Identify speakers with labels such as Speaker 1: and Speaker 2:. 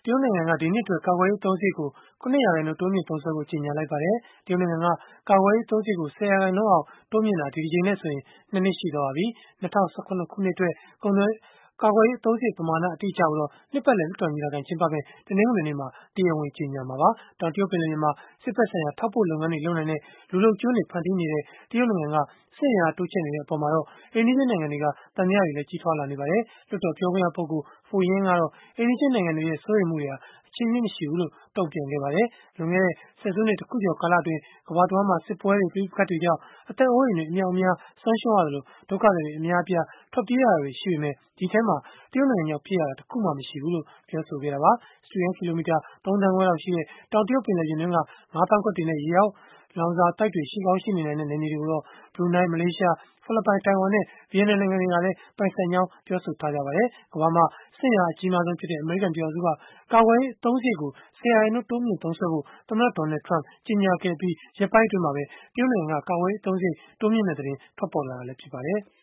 Speaker 1: တရုတ်နိုင်ငံက ဒီနှစ်အတွက် ကာကွယ်ရေး အသုံးစရိတ်ကို 7% တိုးမြှင့်သုံးစွဲဖို့ ကြေညာလိုက်ပါတယ်။ တရုတ်နိုင်ငံက ကာကွယ်ရေး အသုံးစရိတ်ကို 10% အောက် တိုးမြှင့်တာ ဒီတကြိမ်နဲ့ဆိုရင် 2 နှစ်ရှိသွားပါပြီ။ ၂၀၁၇ ခုနှစ်အတွက် ကာကွယ်ရေး အသုံးစရိတ် ပမာဏ အတိအကျကိုတော့ နှစ်ပတ်လည် လွှတ်တော်ညီလာခံ ကျင်းပမယ့် တနင်္ဂနွေနေ့မှာ တရားဝင် ကြေညာမှာပါ။ တောင်တရုတ်ပင်လယ်ပြင်မှာ စစ်ဘက်ဆိုင်ရာ ထောက်ပို့လုပ်ငန်းတွေ လုပ်နိုင်တဲ့ လူလုပ်ကျွန်းတွေ ဖန်တီးနေတဲ့ တရုတ်နိုင်ငံက စစ်အင်အား တိုးချဲ့နေတဲ့ အပေါ်မှာတော့ အိမ်နီးချင်းနိုင်ငံတွေက သံသယတွေလည်း ကြီးထွားလာနေပါတယ်။ လွှတ်တော်ပြောခွင့်ရပုဂ္ဂိုလ် Fu Ying ကတော့ အိမ်နီးချင်းနိုင်ငံတွေရဲ့ စိုးရိမ်မှုတွေဟာ အခြေအမြစ်မရှိဘူးလို့ တုံ့ပြန်ခဲ့ပါတယ်။ လွန်ခဲ့တဲ့ ဆယ်စုနှစ် တခုကျော် ကာလအတွင်း ကမ္ဘာတဝန်းမှာ စစ်ပွဲတွေ၊ ပဋိပက္ခတွေကြောင့် အသက်အိုးအိမ်တွေ အမြောက်အများ ဆုံးရှုံးရသလို၊ ဒုက္ခသည်တွေ အများအပြား ထွက်ပြေးရတာတွေ ရှိပေမဲ့ ဒီအထဲမှာ တရုတ်နိုင်ငံကြောင့် ဖြစ်ရတာ တခုမှမရှိဘူးလို့ ပြောဆိုခဲ့တာပါ။ စတုရန်းကီလိုမီတာ ၃ သန်းခွဲလောက်ရှိတဲ့ တောင်တရုတ်ပင်လယ်ပြင်တွင်းက ငါးဖမ်းကွက်တွေနဲ့ ရေအောက်လောင်စာသိုက်တွေ ရှိကောင်းရှိနေနိုင်တဲ့ နယ်မြေတွေကိုတော့ ဘရူနိုင်း၊ မလေးရှား၊ ဖိလစ်ပိုင်၊ တိုင်ဝမ်နဲ့ ဗီယက်နမ်နိုင်ငံတွေကလည်း ပိုင်ဆိုင်ကြောင်း ပြောဆိုထားကြပါတယ်။ ကမ္ဘာမှာ စစ်အင်အား အကြီးမားဆုံးဖြစ်တဲ့ အမေရိကန် ပြည်ထောင်စုက ကာကွယ်ရေး အသုံးစရိတ်ကို 10% တိုးမြှင့်သုံးစွဲဖို့ သမ္မတ Donald Trump ကြေညာခဲ့အပြီး ရက်ပိုင်းအတွင်းမှာပဲ တရုတ်နိုင်ငံက ကာကွယ်ရေး အသုံးစရိတ် တိုးမြှင့်မယ့်သတင်း ထွက်ပေါ်လာတာလည်း ဖြစ်ပါတယ်။